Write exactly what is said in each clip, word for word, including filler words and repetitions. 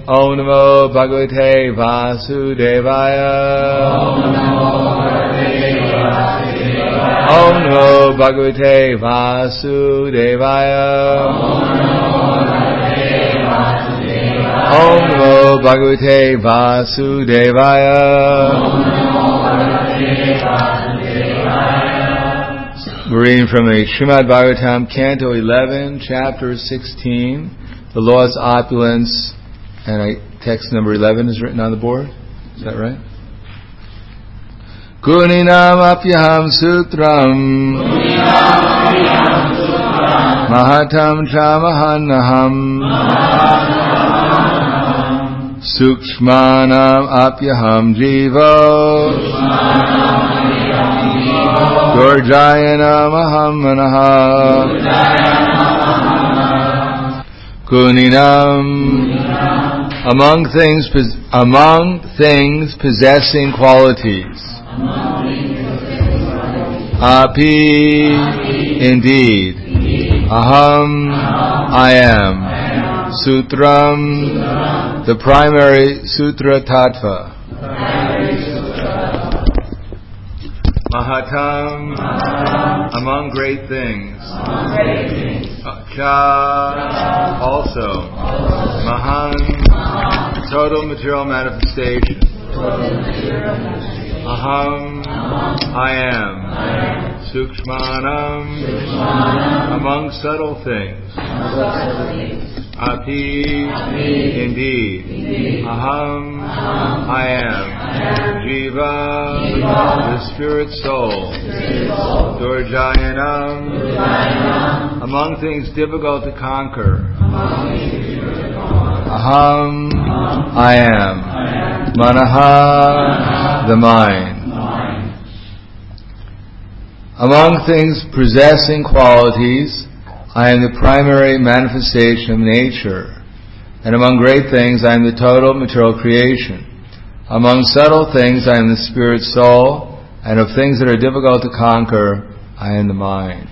Om Namo Bhagavate Vasudevaya. Om Namo Bhagavate Vasudevaya. Om Namo Bhagavate Vasudevaya. We're reading from the Srimad Bhagavatam, Canto eleven, Chapter sixteen, the Lord's Opulence, and I, text number eleven is written on the board. Is that right? Guninam apyaham sutram Mahatam chamahannaham Sukshmanam apyaham jiva Durjayanam aham manaha Guninam among things among things possessing qualities. Api, indeed. Aham, I am. Sutram, the primary sutra tattva. Mahatam, among great things. Cha, also. Mahan, total material manifestation. Aham, I am. Sukshmanam, among subtle things. Api, indeed. Aham, I am. Jiva, the spirit soul. Durjayanam, among things difficult to conquer. Aham, I am. Manaha, the mind. Among things possessing qualities, I am the primary manifestation of nature. And among great things, I am the total material creation. Among subtle things, I am the spirit soul. And of things that are difficult to conquer, I am the mind.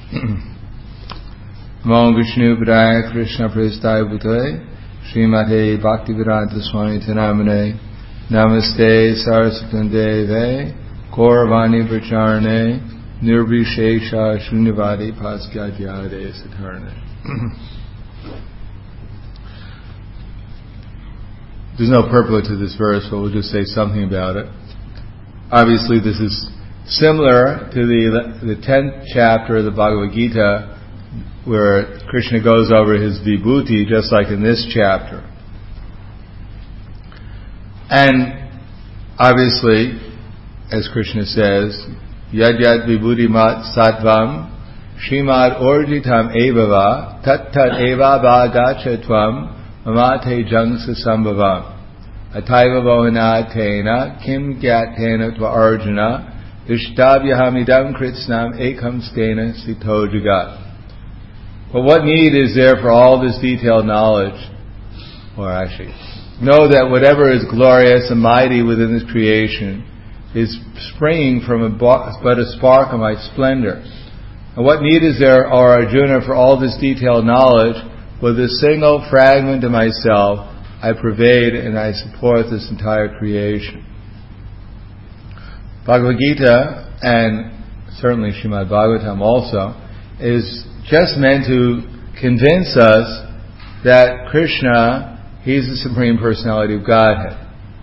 Namo Vishnu Padaya Krishna Prestaya Bhutale Srimate Bhaktivedanta Swami Tanamane Namaste Sarasvatandeve Gauravani Pracharane Nirvishesha Shunyavadi Paskyadyade Satarne. There's no purport to this verse, but we'll just say something about it. Obviously, this is similar to the the tenth chapter of the Bhagavad Gita, where Krishna goes over his vibhuti, just like in this chapter. And obviously, as Krishna says, Yad yad vibhuti mat sattvam Shrimad orjitam evava tat tat eva bhagacha tvam mamate jangsa sambhavam ataiva vohanatena kim gyatena tva arjuna ishtabhyahamidam kritsnam ekam stena sito jagat. But what need is there for all this detailed knowledge? Or actually, know that whatever is glorious and mighty within this creation is springing from a but a spark of my splendor. And what need is there, O Arjuna, for all this detailed knowledge? With a single fragment of myself, I pervade and I support this entire creation. Bhagavad Gita, and certainly Srimad Bhagavatam also, is just meant to convince us that Krishna, He's the Supreme Personality of Godhead.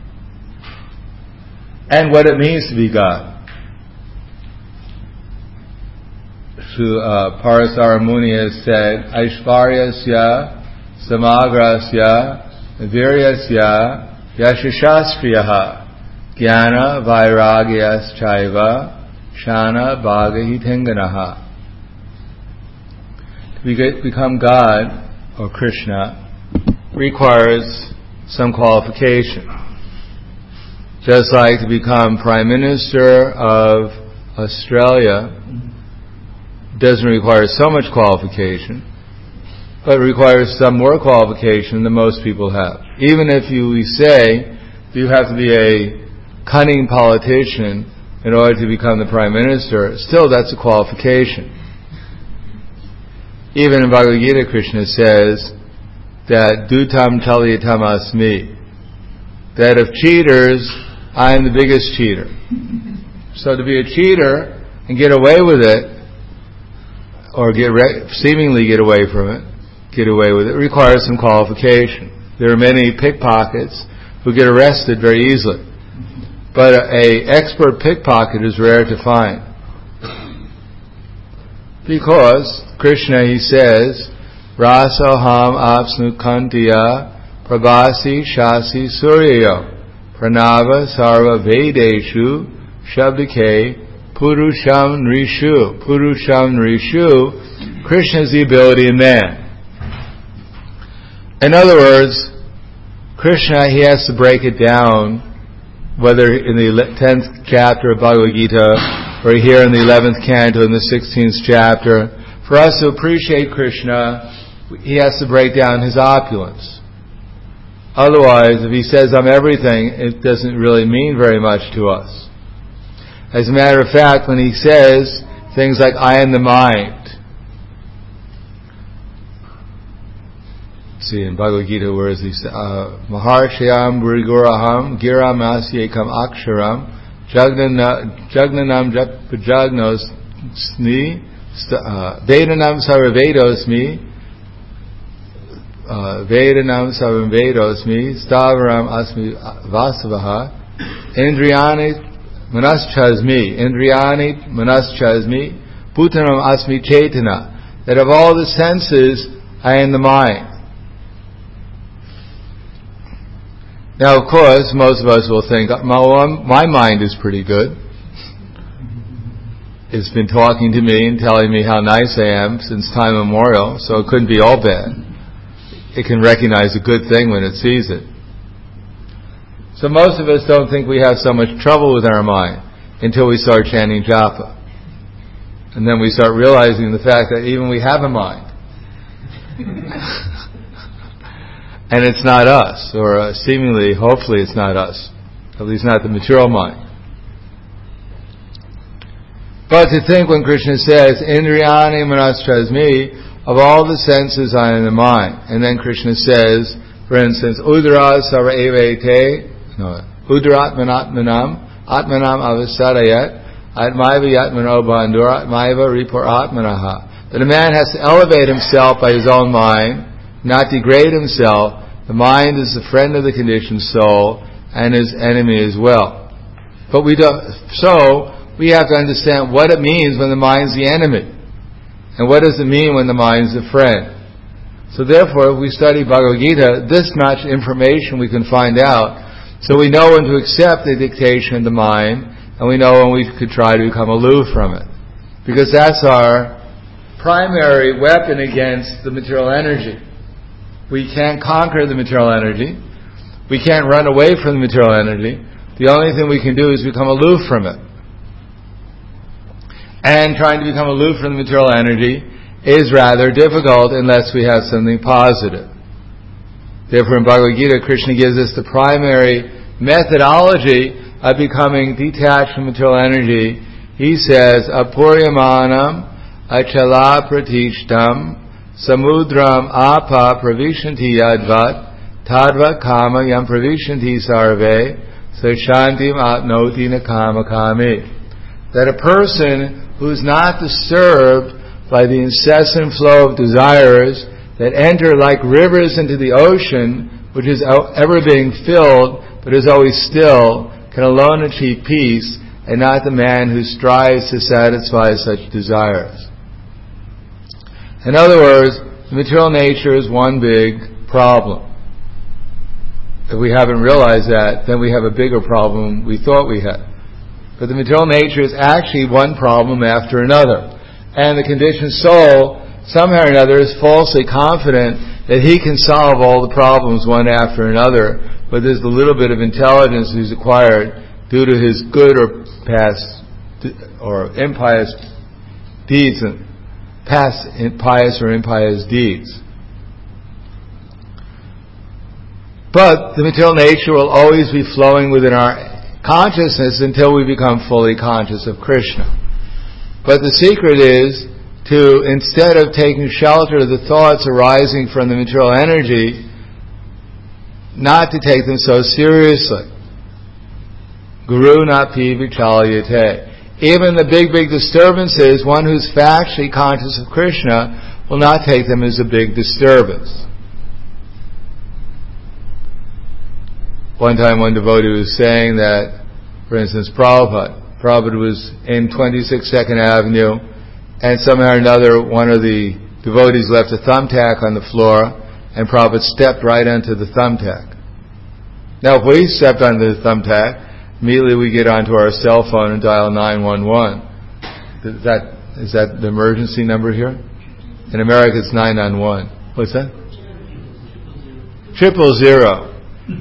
And what it means to be God. So, uh, Parasara Muni has said, Aishvaryasya, Samagrasya, Viryasya, Yashashastriyaha, Jnana Vairagyas Chaiva, Shana Bhagahitenganaha. To become God, or Krishna, requires some qualification. Just like to become Prime Minister of Australia doesn't require so much qualification, but it requires some more qualification than most people have. Even if you we say you have to be a cunning politician in order to become the Prime Minister, still that's a qualification. Even in Bhagavad Gita, Krishna says that dutam talyatam asmi, that of cheaters, I am the biggest cheater. So to be a cheater and get away with it, or get re- seemingly get away from it, get away with it, requires some qualification. There are many pickpockets who get arrested very easily, but a, a expert pickpocket is rare to find. Because Krishna, he says, Rasoham apsnukantiya prabhasi shasi suryayo pranava sarva vedeshu shabdike purusham nrishu. Purusham nrishu, Krishna is the ability in man. In other words, Krishna, he has to break it down, whether in the tenth chapter of Bhagavad Gita or here in the eleventh canto in the sixteenth chapter. For us to appreciate Krishna, he has to break down his opulence. Otherwise, if he says, I'm everything, it doesn't really mean very much to us. As a matter of fact, when he says things like, I am the mind, see in Bhagavad Gita, where is he? Uh, Maharshayam Vriguraham Giram Asyekam Aksharam Jagnanam Japajagnos Sni Vedanam Sarvavedosmi Vedanam Sarvavedosmi Stavaram Asmi Vasavaha Indriyani Manaschasmi Indriyani Manaschasmi Bhutanam Asmi Chaitana, that of all the senses I am the mind. Now, of course, most of us will think, my mind is pretty good. It's been talking to me and telling me how nice I am since time immemorial, so it couldn't be all bad. It can recognize a good thing when it sees it. So most of us don't think we have so much trouble with our mind until we start chanting japa. And then we start realizing the fact that even we have a mind. And it's not us, or uh, seemingly, hopefully it's not us. At least not the material mind. But to think when Krishna says, Indriyani Manaschasmi, of all the senses I am the mind. And then Krishna says, for instance, Udra Sara Evete, no, Udratmanatmanam, Atmanam Avasarayat, Atmaiva Yatmano Bandura, Atmaiva Ripur Atmanaha. That a man has to elevate himself by his own mind, not degrade himself. The mind is the friend of the conditioned soul and his enemy as well. But we don't, so we have to understand what it means when the mind's the enemy. And what does it mean when the mind's the friend? So therefore, if we study Bhagavad Gita, this much information we can find out, so we know when to accept the dictation of the mind, and we know when we could try to become aloof from it. Because that's our primary weapon against the material energy. We can't conquer the material energy. We can't run away from the material energy. The only thing we can do is become aloof from it. And trying to become aloof from the material energy is rather difficult unless we have something positive. Therefore in Bhagavad Gita, Krishna gives us the primary methodology of becoming detached from material energy. He says, Apuryamanam Achala Pratishtam Samudram apa pravishanti yadvat tadva kama yam pravishanti sarve sashantim apnoti nakama kami. That a person who's not disturbed by the incessant flow of desires that enter like rivers into the ocean, which is ever being filled but is always still, can alone achieve peace, and not the man who strives to satisfy such desires. In other words, the material nature is one big problem. If we haven't realized that, then we have a bigger problem we thought we had. But the material nature is actually one problem after another. And the conditioned soul, somehow or another, is falsely confident that he can solve all the problems one after another, but there's a little bit of intelligence he's acquired due to his good or past or impious deeds and past pious or impious deeds. But the material nature will always be flowing within our consciousness until we become fully conscious of Krishna. But the secret is to, instead of taking shelter of the thoughts arising from the material energy, not to take them so seriously. Guru napi vichalyate. Even the big, big disturbances, one who's factually conscious of Krishna will not take them as a big disturbance. One time one devotee was saying that, for instance, Prabhupada, Prabhupada was in twenty-six Second Avenue, and somehow or another one of the devotees left a thumbtack on the floor, and Prabhupada stepped right onto the thumbtack. Now if we stepped onto the thumbtack, immediately we get onto our cell phone and dial nine one one. Is that, is that the emergency number here? In America it's nine nine one. What's that? Triple zero.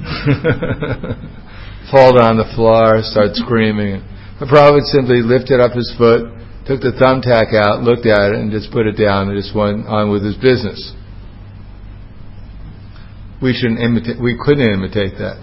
Fall on the floor, start screaming. The Prabhupada simply lifted up his foot, took the thumbtack out, looked at it, and just put it down and just went on with his business. We shouldn't imitate, we couldn't imitate that.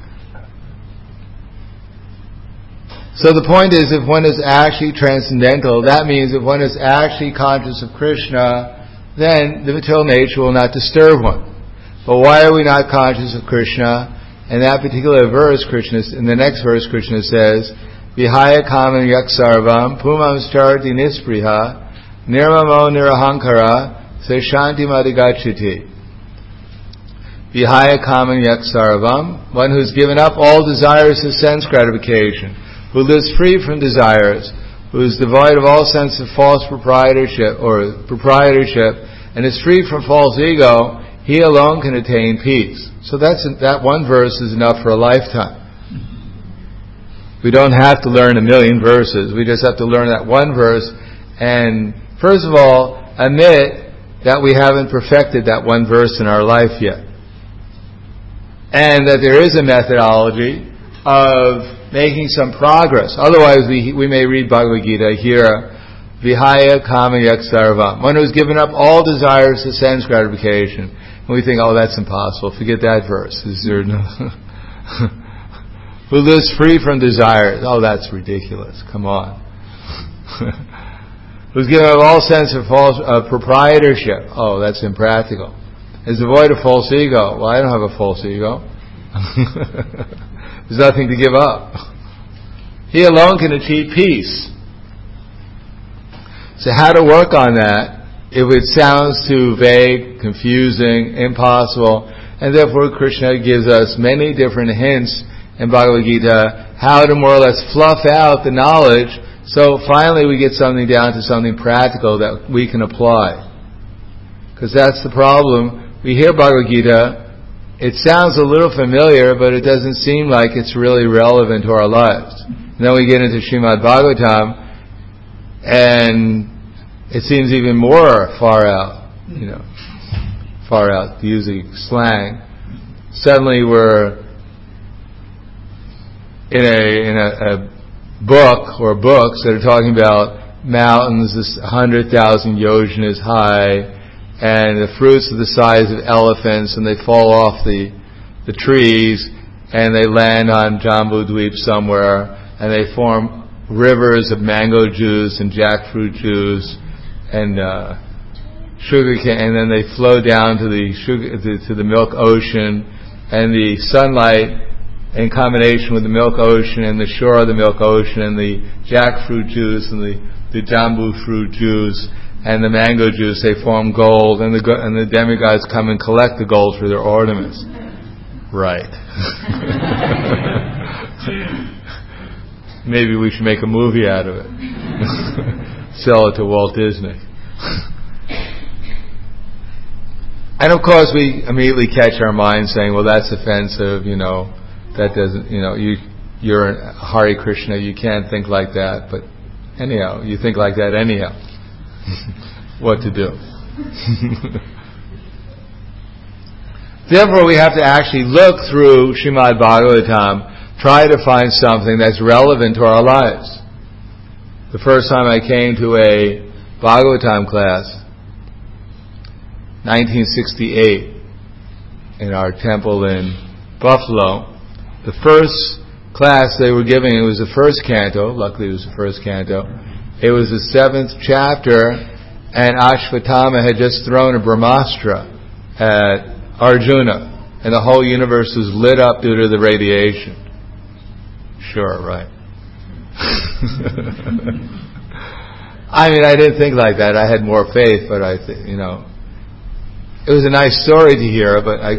So the point is, if one is actually transcendental, that means if one is actually conscious of Krishna, then the material nature will not disturb one. But why are we not conscious of Krishna? In that particular verse, Krishna, in the next verse, Krishna says, Vihaya kaman yak sarvam pumam starti nispriha nirmamo nirahankara se shanti madhigachiti. Vihaya kaman yak sarvam, one who's given up all desires of sense gratification, who lives free from desires, who is devoid of all sense of false proprietorship or proprietorship, and is free from false ego, he alone can attain peace. So that's that one verse is enough for a lifetime. We don't have to learn a million verses. We just have to learn that one verse and, first of all, admit that we haven't perfected that one verse in our life yet. And that there is a methodology of making some progress. Otherwise, we we may read Bhagavad Gita here, Vihaya kama yak sarvam, one who's given up all desires to sense gratification. And we think, oh, that's impossible. Forget that verse. Is there no who lives free from desires? Oh, that's ridiculous. Come on. Who's given up all sense of false uh, proprietorship? Oh, that's impractical. Is devoid of false ego? Well, I don't have a false ego. There's nothing to give up. He alone can achieve peace. So how to work on that? If it sounds too vague, confusing, impossible, and therefore Krishna gives us many different hints in Bhagavad Gita how to more or less fluff out the knowledge, so finally we get something down to something practical that we can apply. Because that's the problem. We hear Bhagavad Gita, it sounds a little familiar, but it doesn't seem like it's really relevant to our lives. And then we get into Srimad Bhagavatam, and it seems even more far out, you know, far out, using slang. Suddenly we're in a in a, a book or books that are talking about mountains this hundred thousand yojanas high, and the fruits are the size of elephants, and they fall off the the trees, and they land on Jambu Dweep somewhere, and they form rivers of mango juice and jackfruit juice and uh, sugar cane, and then they flow down to the sugar to, to the milk ocean, and the sunlight in combination with the milk ocean and the shore of the milk ocean and the jackfruit juice and the, the jambu fruit juice and the mango juice, they form gold, and the and the demigods come and collect the gold for their ornaments. Right. Maybe we should make a movie out of it. Sell it to Walt Disney. And of course we immediately catch our mind saying, well, that's offensive, you know, that doesn't, you know, you, you're a Hare Krishna, you can't think like that, but anyhow, you think like that anyhow. What to do? Therefore we have to actually look through Srimad Bhagavatam, try to find something that's relevant to our lives. The first time I came to a Bhagavatam class, nineteen sixty-eight, in our temple in Buffalo, the first class they were giving, it was the first canto, luckily it was the first canto, it was the seventh chapter, and Ashvatthama had just thrown a Brahmastra at Arjuna. and the whole universe was lit up due to the radiation. Sure, right. I mean, I didn't think like that. I had more faith, but I, th- you know, it was a nice story to hear, but I,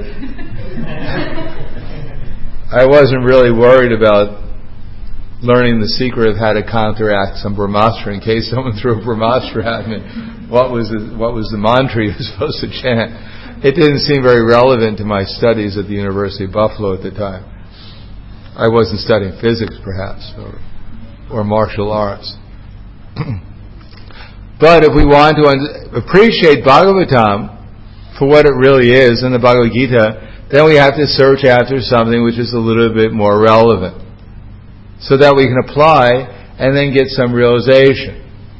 I wasn't really worried about learning the secret of how to counteract some Brahmastra. In case someone threw a Brahmastra at me, what was the, what was the mantra you were supposed to chant? It didn't seem very relevant to my studies at the University of Buffalo at the time. I wasn't studying physics, perhaps, or, or martial arts. But if we want to un- appreciate Bhagavatam for what it really is in the Bhagavad Gita, then we have to search after something which is a little bit more relevant, so that we can apply and then get some realization.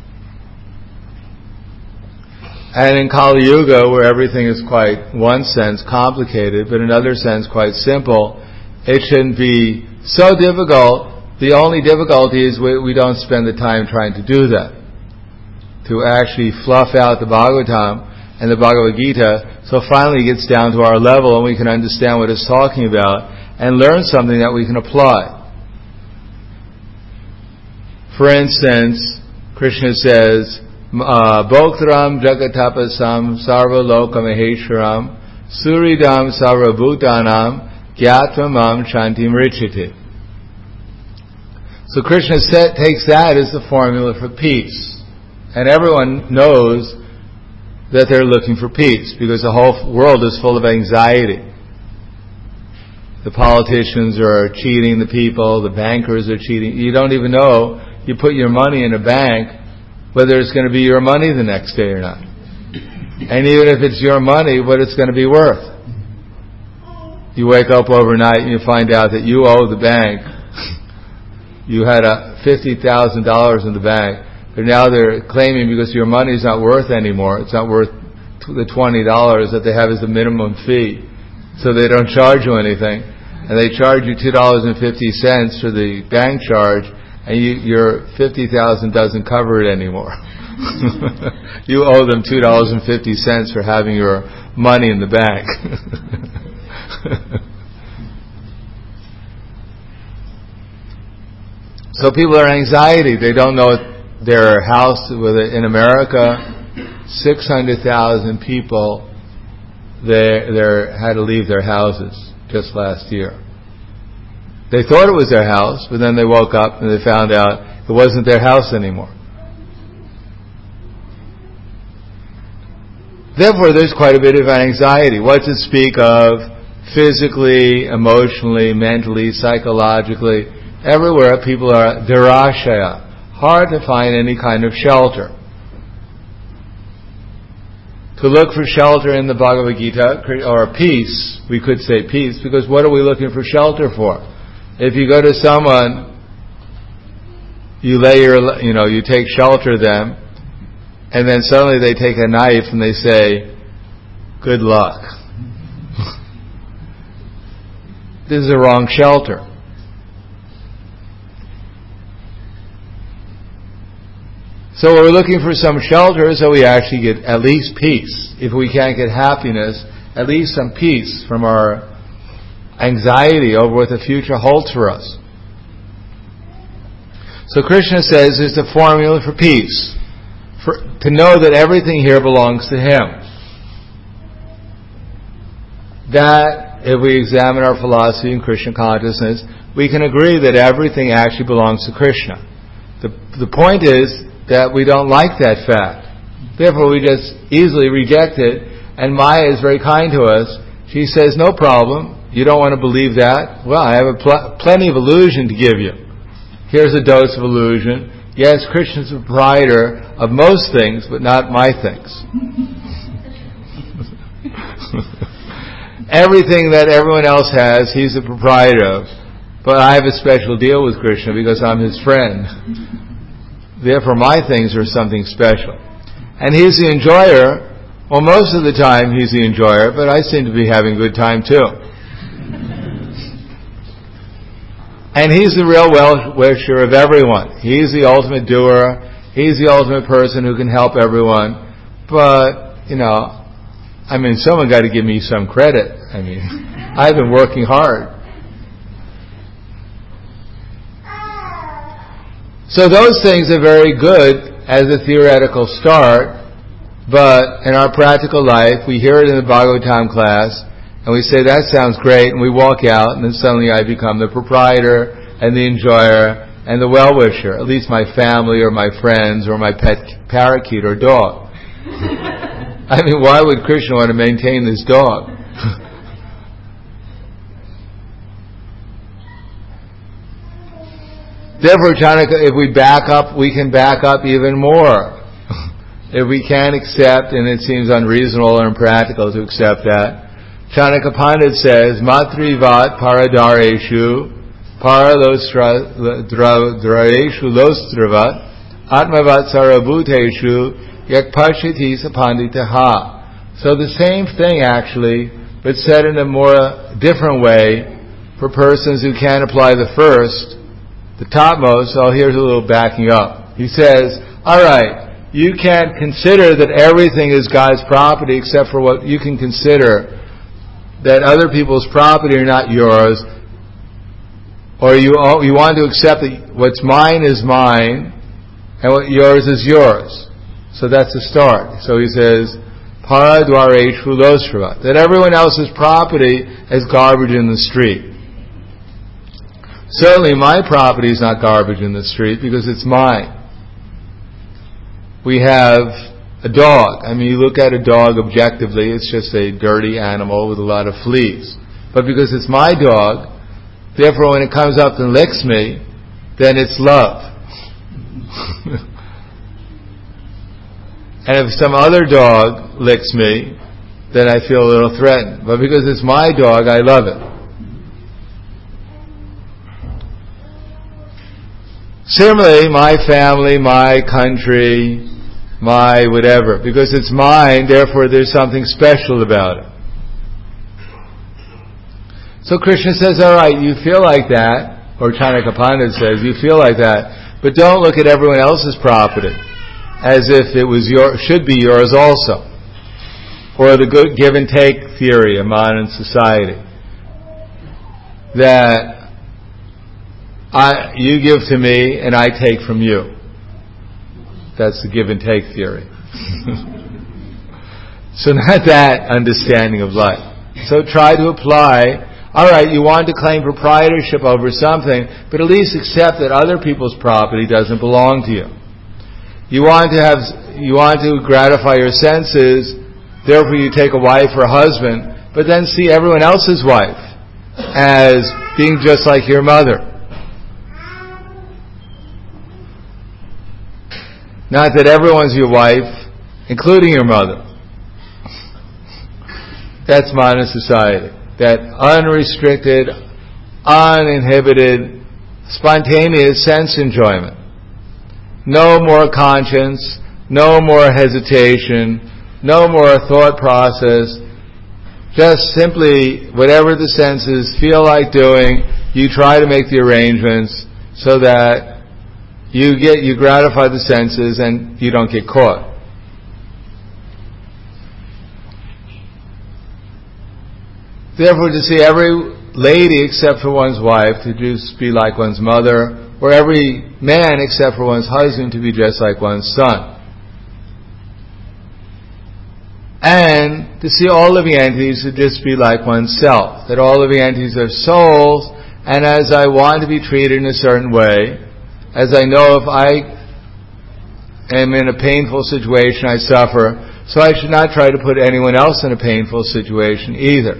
And in Kali Yuga, where everything is quite, in one sense, complicated, but in another sense, quite simple, it shouldn't be so difficult. The only difficulty is we, we don't spend the time trying to do that, to actually fluff out the Bhagavatam and the Bhagavad Gita, so finally it gets down to our level and we can understand what it's talking about and learn something that we can apply. For instance, Krishna says, Bhoktram jagatapasam sarva loka maheshwaram suridam sarva bhutanam gyatvam shantim richati. So Krishna set, takes that as the formula for peace. And everyone knows that they're looking for peace because the whole world is full of anxiety. The politicians are cheating the people, the bankers are cheating. You don't even know, you put your money in a bank, whether it's going to be your money the next day or not. And even if it's your money, what it's going to be worth. You wake up overnight and you find out that you owe the bank. You had a fifty thousand dollars in the bank, but now they're claiming because your money's not worth anymore, it's not worth the twenty dollars that they have as the minimum fee. So they don't charge you anything. And they charge you two dollars and fifty cents for the bank charge, and you, your fifty thousand dollars doesn't cover it anymore. You owe them two dollars and fifty cents for having your money in the bank. So people are anxiety. They don't know their house. In America, six hundred thousand people they they had to leave their houses just last year. They thought it was their house, but then they woke up and they found out it wasn't their house anymore. Therefore, there's quite a bit of anxiety. What to speak of physically, emotionally, mentally, psychologically. Everywhere people are nirashaya, hard to find any kind of shelter. To look for shelter in the Bhagavad Gita, or peace, we could say peace, because what are we looking for shelter for? If you go to someone, you lay your, you know, you take shelter of them, and then suddenly they take a knife and they say, good luck. This is the wrong shelter. So we're looking for some shelter so we actually get at least peace. If we can't get happiness, at least some peace from our anxiety over what the future holds for us. So Krishna says it's the formula for peace. For, to know that everything here belongs to Him. That, if we examine our philosophy in Krishna consciousness, we can agree that everything actually belongs to Krishna. The, the point is that we don't like that fact. Therefore, we just easily reject it. And Maya is very kind to us. She says, no problem. You don't want to believe that? Well, I have a pl- plenty of illusion to give you. Here's a dose of illusion. Yes, Krishna's the proprietor of most things, but not my things. Everything that everyone else has, He's the proprietor of. But I have a special deal with Krishna because I'm His friend. Therefore, my things are something special. And He's the enjoyer. Well, most of the time He's the enjoyer, but I seem to be having a good time too. And He's the real well-wisher of everyone. He's the ultimate doer. He's the ultimate person who can help everyone. But, you know, I mean, someone got to give me some credit. I mean, I've been working hard. So those things are very good as a theoretical start, but in our practical life, we hear it in the Bhagavatam class, and we say, that sounds great, and we walk out, and then suddenly I become the proprietor, and the enjoyer, and the well-wisher, at least my family, or my friends, or my pet parakeet or dog. I mean, why would Krishna want to maintain this dog? Therefore, Chanaka, if we back up, we can back up even more. If we can't accept, and it seems unreasonable or impractical to accept that, Chanaka Pandit says, Matrivat paradareshu paralostraeshu lostravat atmavat sarabhuteshu yakpashiti sapanditaha. So the same thing actually, but said in a more different way for persons who can't apply the first, the topmost. So here's a little backing up. He says, alright, you can't consider that everything is God's property except for what you can consider that other people's property are not yours, or you you want to accept that what's mine is mine and what yours is yours. So that's a start. So he says, Paradwareshu loshrava, that everyone else's property is garbage in the street. Certainly my property is not garbage in the street because it's mine. We have a dog. I mean, you look at a dog objectively, it's just a dirty animal with a lot of fleas. But because it's my dog, therefore when it comes up and licks me, then it's love. And if some other dog licks me, then I feel a little threatened. But because it's my dog, I love it. Similarly, my family, my country, my whatever, because it's mine, therefore there's something special about it. So Krishna says, alright, you feel like that, or Chanaka Pandit says, you feel like that, but don't look at everyone else's property as if it was your, should be yours also. Or the good give and take theory of modern society. That I, you give to me and I take from you. That's the give and take theory. So not that understanding of life. So try to apply, alright, you want to claim proprietorship over something, but at least accept that other people's property doesn't belong to you. You want to have, you want to gratify your senses, therefore you take a wife or a husband, but then see everyone else's wife as being just like your mother. Not that everyone's your wife, including your mother. That's modern society. That unrestricted, uninhibited, spontaneous sense enjoyment. No more conscience, no more hesitation, no more thought process. Just simply whatever the senses feel like doing, you try to make the arrangements so that You get, you gratify the senses and you don't get caught. Therefore, to see every lady except for one's wife to just be like one's mother, or every man except for one's husband to be just like one's son. And to see all living entities to just be like oneself. That all living entities are souls, and as I want to be treated in a certain way, as I know if I am in a painful situation, I suffer, so I should not try to put anyone else in a painful situation either.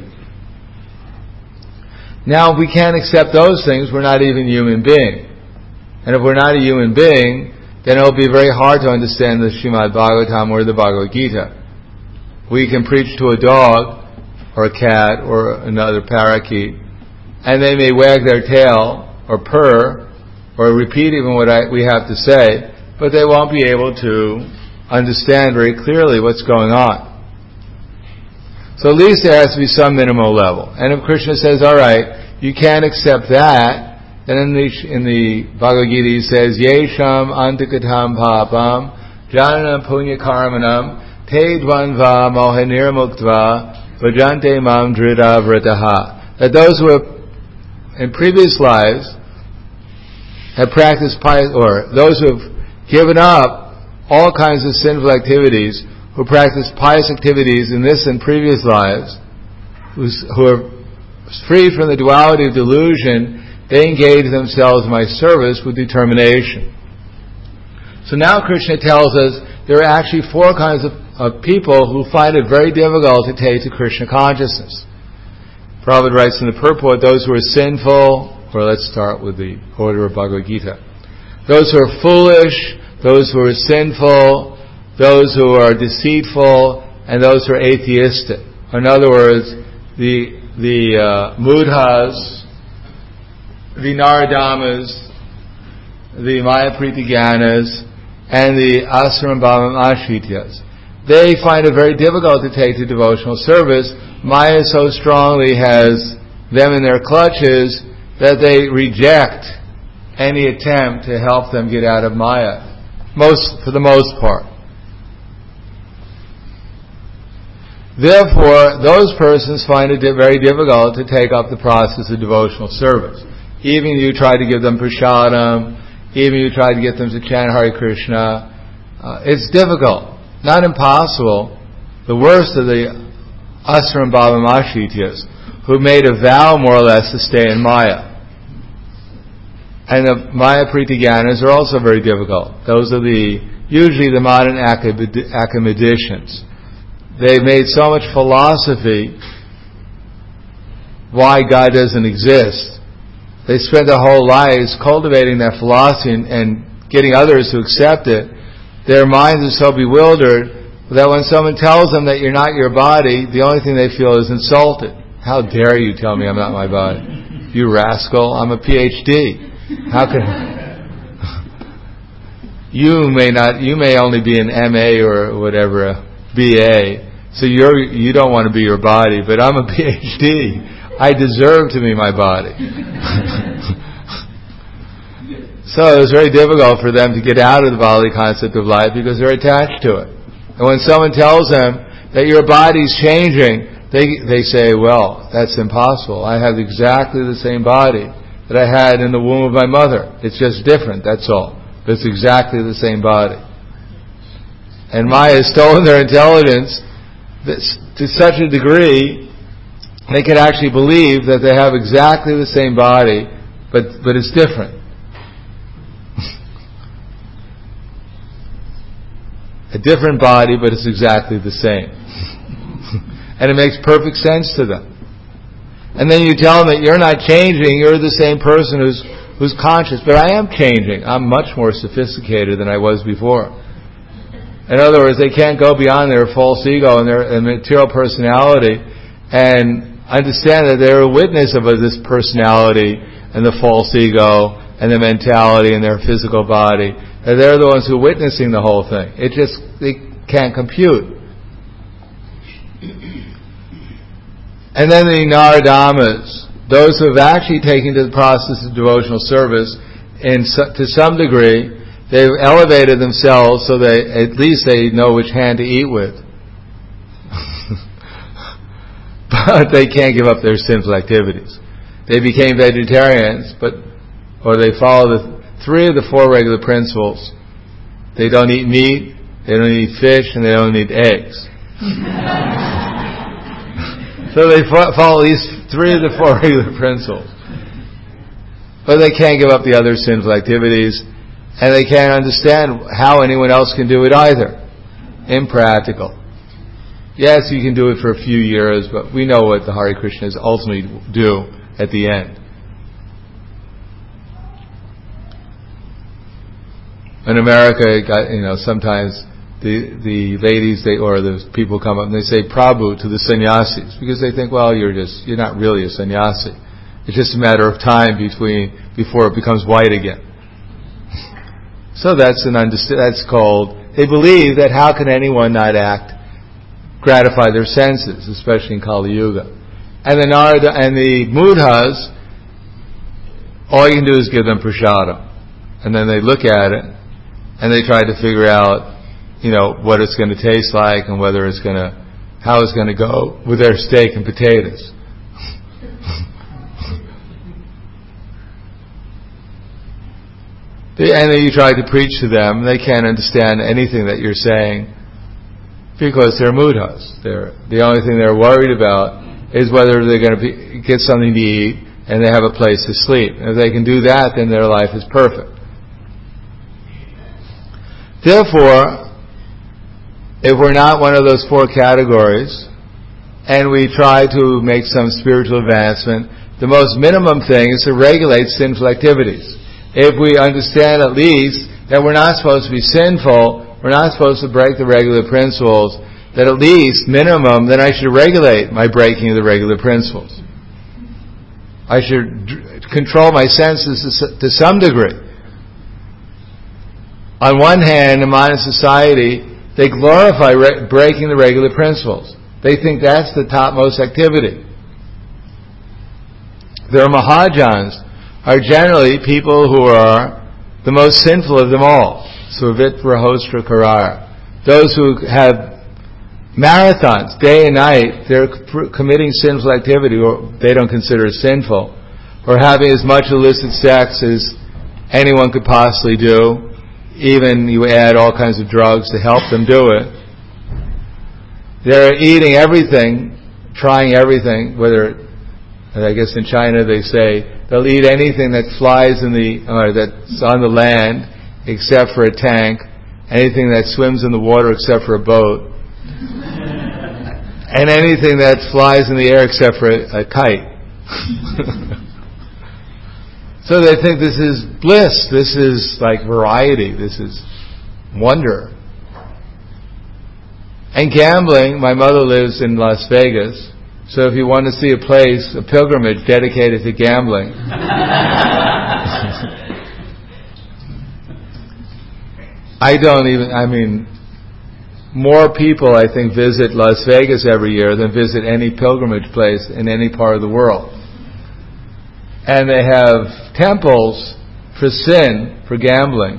Now, if we can't accept those things, we're not even human being. And if we're not a human being, then it'll be very hard to understand the Srimad Bhagavatam or the Bhagavad Gita. We can preach to a dog, or a cat, or another parakeet, and they may wag their tail, or purr, or repeat even what I, we have to say, but they won't be able to understand very clearly what's going on. So at least there has to be some minimal level. And if Krishna says, alright, you can't accept that, then in the, in the Bhagavad Gita he says, Yesham antikatam papam jananam punya karmanam te dvanva mohanir muktva bhajante mam drida vrataha. that those who have, in previous lives, have practiced pious, or those who have given up all kinds of sinful activities, who practice pious activities in this and previous lives, who's, who are free from the duality of delusion, they engage themselves in my service with determination. So now Krishna tells us there are actually four kinds of, of people who find it very difficult to take to Krishna consciousness. Prabhupada writes in the purport, those who are sinful, or let's start with the order of Bhagavad Gita. Those who are foolish, those who are sinful, those who are deceitful, and those who are atheistic. In other words, the the uh, Mudhas, the Naradamas, the Mayapriti-gyanas, and the Asarambhava Ashrityas. They find it very difficult to take to devotional service. Maya so strongly has them in their clutches that they reject any attempt to help them get out of Maya, most for the most part. Therefore, those persons find it very difficult to take up the process of devotional service. Even you try to give them prasadam, even you try to get them to chant Hare Krishna, uh, it's difficult. Not impossible. The worst of the Asarambhava Ashrityas, who made a vow more or less to stay in Maya. And the Mayapriti-gyanas are also very difficult. Those are the usually the modern academicians. They've made so much philosophy why God doesn't exist. They spend their whole lives cultivating that philosophy and, and getting others to accept it. Their minds are so bewildered that when someone tells them that you're not your body, the only thing they feel is insulted. How dare you tell me I'm not my body? You rascal, I'm a P H D. How can you may not you may only be an M A or whatever, a B A, so you're you don't want to be your body, but I'm a P H D. I deserve to be my body. So it was very difficult for them to get out of the bodily concept of life because they're attached to it. And when someone tells them that your body's changing, they they say, well, that's impossible. I have exactly the same body that I had in the womb of my mother. It's just different, that's all. But it's exactly the same body. And Maya has stolen their intelligence to such a degree they can actually believe that they have exactly the same body, but but it's different. A different body, but it's exactly the same. And it makes perfect sense to them. And then you tell them that you're not changing, you're the same person who's who's conscious. But I am changing. I'm much more sophisticated than I was before. In other words, they can't go beyond their false ego and their and material personality and understand that they're a witness of this personality and the false ego and the mentality and their physical body. And they're the ones who are witnessing the whole thing. It just, they can't compute. And then the Naradamas, those who have actually taken to the process of devotional service, in to some degree, they've elevated themselves so they at least they know which hand to eat with. But they can't give up their sinful activities. They became vegetarians, but or they follow the three of the four regular principles. They don't eat meat, they don't eat fish, and they don't eat eggs. So they follow these three of the four regular principles. But they can't give up the other sinful activities, and they can't understand how anyone else can do it either. Impractical. Yes, you can do it for a few years, but we know what the Hare Krishnas ultimately do at the end. In America, you know, sometimes the the ladies they or the people come up and they say Prabhu to the sannyasis because they think, well, you're just you're not really a sannyasi. It's just a matter of time between before it becomes white again. So that's an understand. That's called. They believe that how can anyone not act, gratify their senses, especially in Kali Yuga, and the Narada and the Mudhas, all you can do is give them prasadam, and then they look at it. And they try to figure out, you know, what it's going to taste like and whether it's going to, how it's going to go with their steak and potatoes. And then you try to preach to them, they can't understand anything that you're saying because they're mudhas. They're, the only thing they're worried about is whether they're going to be, get something to eat and they have a place to sleep. And if they can do that, then their life is perfect. Therefore, if we're not one of those four categories, and we try to make some spiritual advancement, the most minimum thing is to regulate sinful activities. If we understand at least that we're not supposed to be sinful, we're not supposed to break the regular principles, that at least, minimum, then I should regulate my breaking of the regular principles. I should d- control my senses to, to some degree. On one hand, in modern society, they glorify re- breaking the regular principles. They think that's the topmost activity. Their Mahajans are generally people who are the most sinful of them all. Svavit Rahostra Karar. Those who have marathons, day and night, they're pr- committing sinful activity, or they don't consider it sinful, or having as much illicit sex as anyone could possibly do. Even you add all kinds of drugs to help them do it. They're eating everything, trying everything, whether, I guess in China they say, they'll eat anything that flies in the, or that's on the land, except for a tank, anything that swims in the water except for a boat, and anything that flies in the air except for a, a kite. So they think this is bliss, this is like variety, this is wonder. And gambling, my mother lives in Las Vegas, so if you want to see a place, a pilgrimage dedicated to gambling, I don't even, I mean, more people, I think, visit Las Vegas every year than visit any pilgrimage place in any part of the world. And they have temples for sin, for gambling.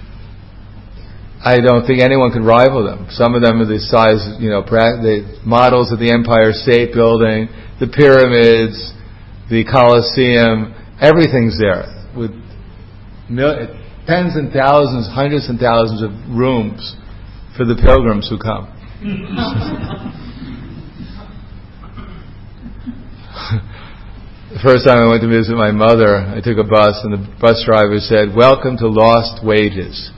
I don't think anyone can rival them. Some of them are the size, you know, the models of the Empire State Building, the pyramids, the Colosseum, everything's there with mil- tens and thousands, hundreds and thousands of rooms for the pilgrims who come. The first time I went to visit my mother, I took a bus and the bus driver said, "Welcome to Lost Wages."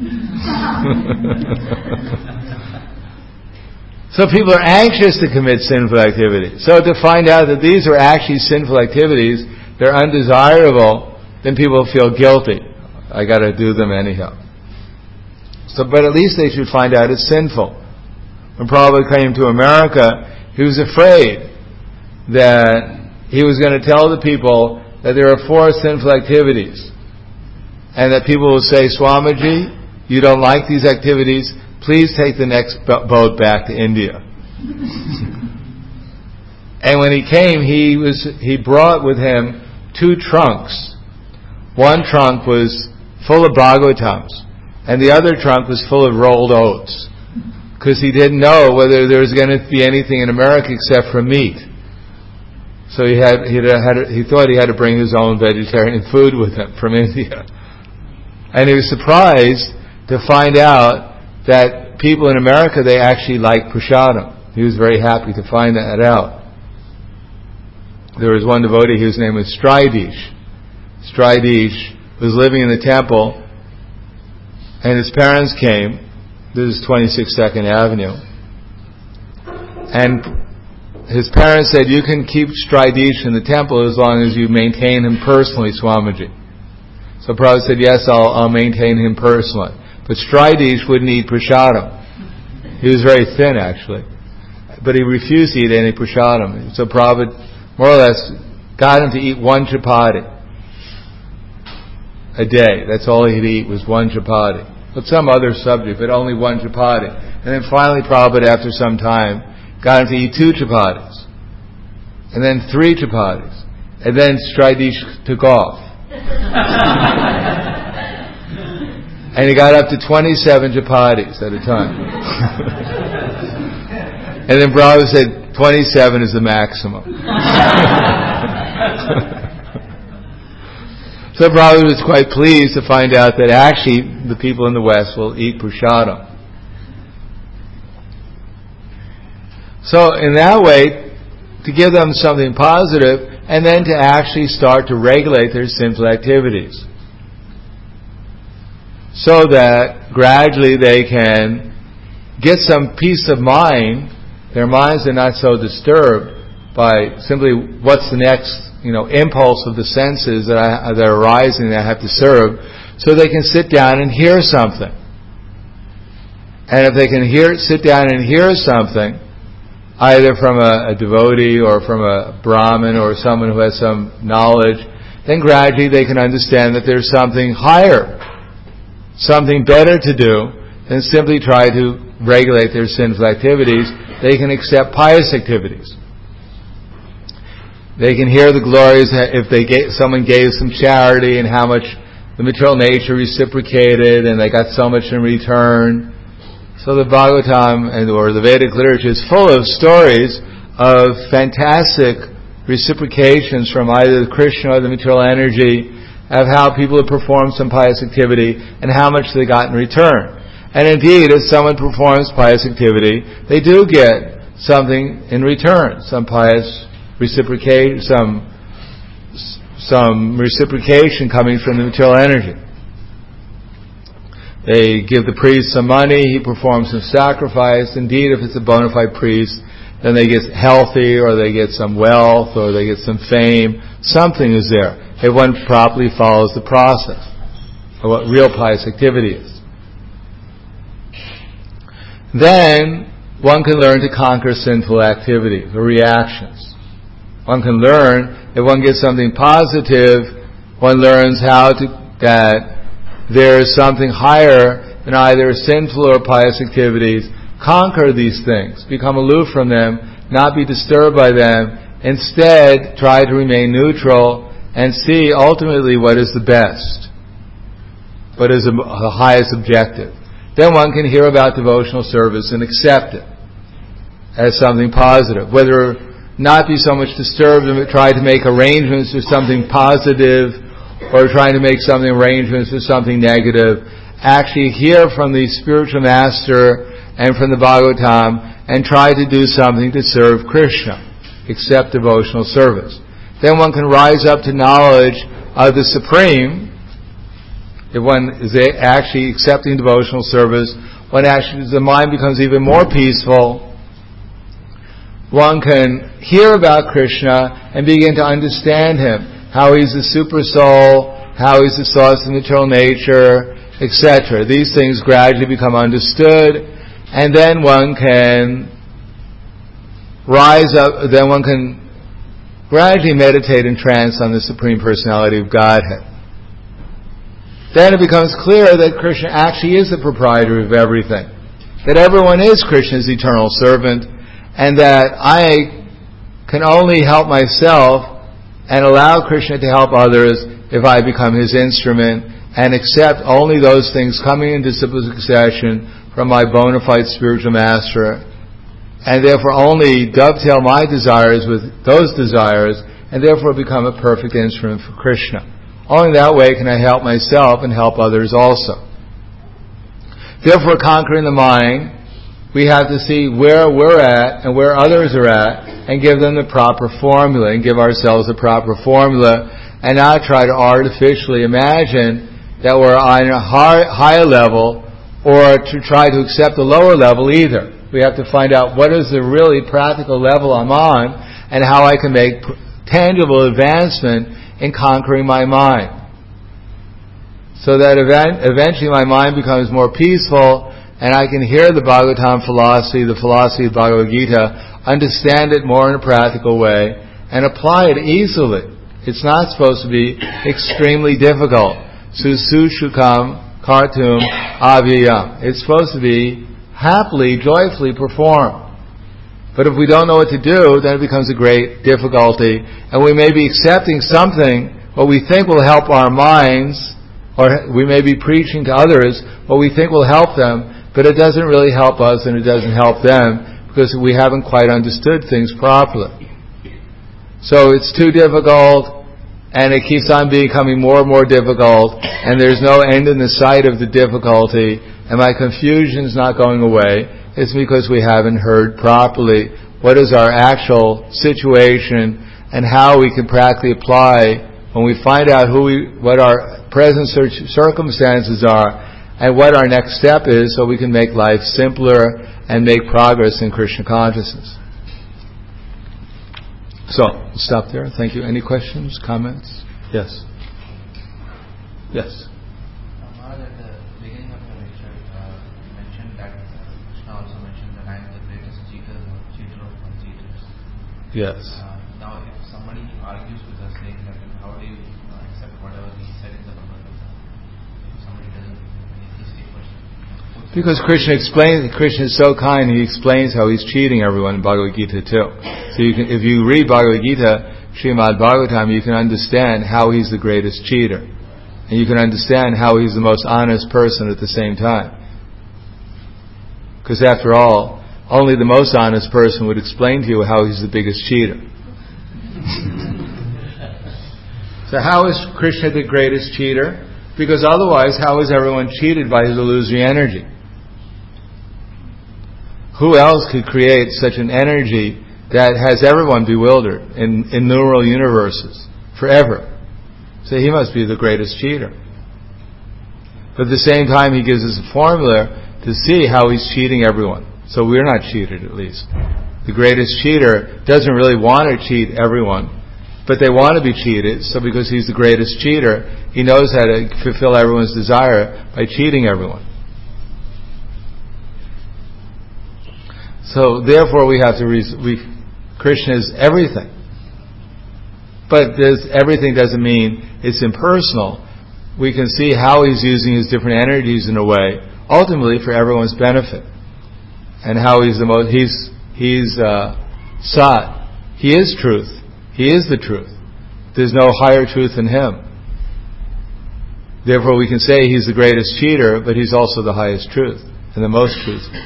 So people are anxious to commit sinful activities. So to find out that these are actually sinful activities, they're undesirable, then people feel guilty. I got to do them anyhow. So, but at least they should find out it's sinful. When Prabhupada came to America, he was afraid that he was going to tell the people that there are four sinful activities, and that people will say, "Swamiji, you don't like these activities, please take the next boat back to India." And when he came, he was he brought with him two trunks. One trunk was full of Bhagavatams, and the other trunk was full of rolled oats, because he didn't know whether there was going to be anything in America except for meat. So he had he had he thought he had to bring his own vegetarian food with him from India, and he was surprised to find out that people in America, they actually like prasadam. He was very happy to find that out. There was one devotee whose name was Stridish. Stridish was living in the temple, and his parents came. This is twenty-six Second Avenue, and his parents said, "You can keep Stridish in the temple as long as you maintain him personally, Swamiji." So Prabhupada said, "Yes, I'll, I'll maintain him personally." But Stridish wouldn't eat prasadam. He was very thin, actually, but he refused to eat any prasadam. So Prabhupada more or less got him to eat one chapati a day. That's all he'd eat, was one chapati. But some other subject, but only one chapati. And then finally Prabhupada, after some time, got him to eat two chapatis, and then three chapatis, and then Stridish took off. And he got up to twenty-seven chapatis at a time. And then Prabhupada said, twenty-seven is the maximum. So Prabhupada was quite pleased to find out that actually the people in the West will eat prasadam. So in that way, to give them something positive, and then to actually start to regulate their sinful activities, so that gradually they can get some peace of mind. Their minds are not so disturbed by simply what's the next, you know, impulse of the senses that, I, that are arising that I have to serve, so they can sit down and hear something. And if they can hear, sit down and hear something, either from a, a devotee or from a Brahmin or someone who has some knowledge, then gradually they can understand that there's something higher, something better to do than simply try to regulate their sinful activities. They can accept pious activities. They can hear the glories if they gave, someone gave some charity and how much the material nature reciprocated and they got so much in return. So the Bhagavatam and, or the Vedic literature is full of stories of fantastic reciprocations from either Krishna or the material energy of how people have performed some pious activity and how much they got in return. And indeed, if someone performs pious activity, they do get something in return, some pious reciprocate, some some reciprocation coming from the material energy. They give the priest some money, he performs some sacrifice. Indeed, if it's a bona fide priest, then they get healthy, or they get some wealth, or they get some fame. Something is there if one properly follows the process of what real pious activity is. Then one can learn to conquer sinful activities or reactions. One can learn, if one gets something positive, one learns how to, that there is something higher than either sinful or pious activities. Conquer these things, become aloof from them, not be disturbed by them. Instead, try to remain neutral and see ultimately what is the best, what is the highest objective. Then one can hear about devotional service and accept it as something positive. Whether not be so much disturbed and try to make arrangements for something positive or trying to make something arrangements for something negative. Actually hear from the spiritual master and from the Bhagavatam and try to do something to serve Krishna. Accept devotional service. Then one can rise up to knowledge of the Supreme. If one is actually accepting devotional service, when actually the mind becomes even more peaceful, one can hear about Krishna and begin to understand Him, how He's the super soul, how He's the source of material nature, et cetera. These things gradually become understood, and then one can rise up, then one can gradually meditate in trance on the Supreme Personality of Godhead. Then it becomes clear that Krishna actually is the proprietor of everything, that everyone is Krishna's eternal servant, and that I can only help myself and allow Krishna to help others if I become His instrument and accept only those things coming in disciplic succession from my bona fide spiritual master, and therefore only dovetail my desires with those desires, and therefore become a perfect instrument for Krishna. Only that way can I help myself and help others also. Therefore, conquering the mind, we have to see where we're at and where others are at and give them the proper formula and give ourselves the proper formula and not try to artificially imagine that we're on a high, higher level or to try to accept a lower level either. We have to find out what is the really practical level I'm on and how I can make tangible advancement in conquering my mind. So that event, eventually my mind becomes more peaceful and I can hear the Bhagavatam philosophy, the philosophy of Bhagavad Gita, understand it more in a practical way, and apply it easily. It's not supposed to be extremely difficult. Susushukam kartum avyayam. It's supposed to be happily, joyfully performed. But if we don't know what to do, then it becomes a great difficulty, and we may be accepting something, what we think will help our minds, or we may be preaching to others what we think will help them, but it doesn't really help us and it doesn't help them because we haven't quite understood things properly. So it's too difficult, and it keeps on becoming more and more difficult, and there's no end in the sight of the difficulty, and my confusion's not going away, it's because we haven't heard properly what is our actual situation and how we can practically apply when we find out who we, what our present circumstances are and what our next step is, so we can make life simpler and make progress in Krishna consciousness. So, we'll stop there. Thank you. Any questions, comments? Yes. Yes. Maharaj, at the beginning of your lecture, uh, you mentioned that uh, Krishna also mentioned that I am the greatest cheater, cheater of all cheaters. Yes. Uh, now, if somebody argues with us saying that, how do you uh, accept whatever he said in the Bhagavad Gita? If somebody doesn't, an atheistic person. Because Krishna explains, Krishna is so kind, he explains how he's cheating everyone in Bhagavad Gita too. So you can, if you read Bhagavad Gita, Srimad Bhagavatam, you can understand how he's the greatest cheater. And you can understand how he's the most honest person at the same time. Because after all, only the most honest person would explain to you how he's the biggest cheater. So how is Krishna the greatest cheater? Because otherwise, how is everyone cheated by his illusory energy? Who else could create such an energy that has everyone bewildered in innumerable universes forever? So he must be the greatest cheater. But at the same time, he gives us a formula to see how he's cheating everyone. So we're not cheated, at least. The greatest cheater doesn't really want to cheat everyone, but they want to be cheated. So because he's the greatest cheater, he knows how to fulfill everyone's desire by cheating everyone. So therefore, we have to re- we Krishna is everything. But this everything doesn't mean it's impersonal. We can see how he's using his different energies in a way, ultimately for everyone's benefit, and how he's the most he's he's uh, Sat. He is truth. He is the truth. There's no higher truth than him. Therefore, we can say he's the greatest cheater, but he's also the highest truth and the most truthful.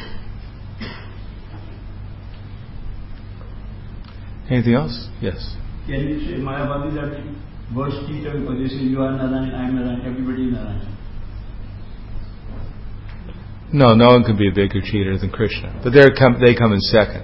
Anything else? Yes. Can you say Mayavadi that worst cheater because they say you are Narayan, I am Narayan, everybody is Narayan? No, no one can be a bigger cheater than Krishna. But they come they come in second.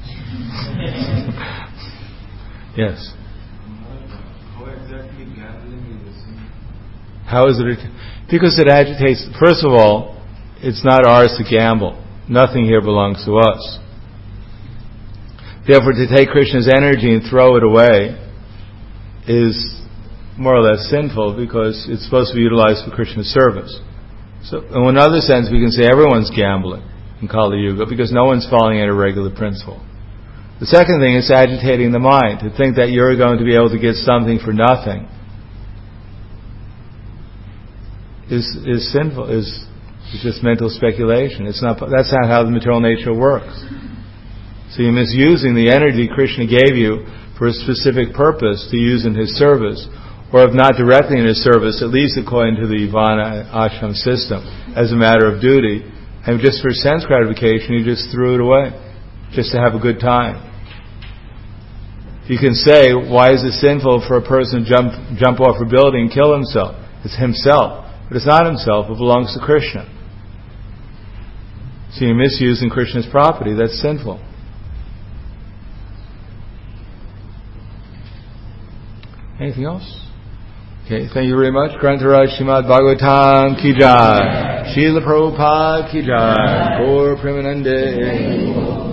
Yes. How exactly gambling is a sin? How is it? Because it agitates. First of all, it's not ours to gamble. Nothing here belongs to us. Therefore, to take Krishna's energy and throw it away is more or less sinful because it's supposed to be utilized for Krishna's service. So, in another sense, we can say everyone's gambling in Kali Yuga because no one's following a regular principle. The second thing is agitating the mind. To think that you're going to be able to get something for nothing is is sinful. Is is just mental speculation. It's not. That's not how the material nature works. So you're misusing the energy Krishna gave you for a specific purpose to use in his service, or if not directly in his service, at least according to the Varna ashram system, as a matter of duty. And just for sense gratification, you just threw it away, just to have a good time. You can say, why is it sinful for a person to jump, jump off a building and kill himself? It's himself. But it's not himself, it belongs to Krishna. So you're misusing Krishna's property, that's sinful. Anything else? Okay, thank you very much. Grantaraj Srimad Bhagavatam ki jai. Srila Prabhupada ki jai. Gaur Premanande.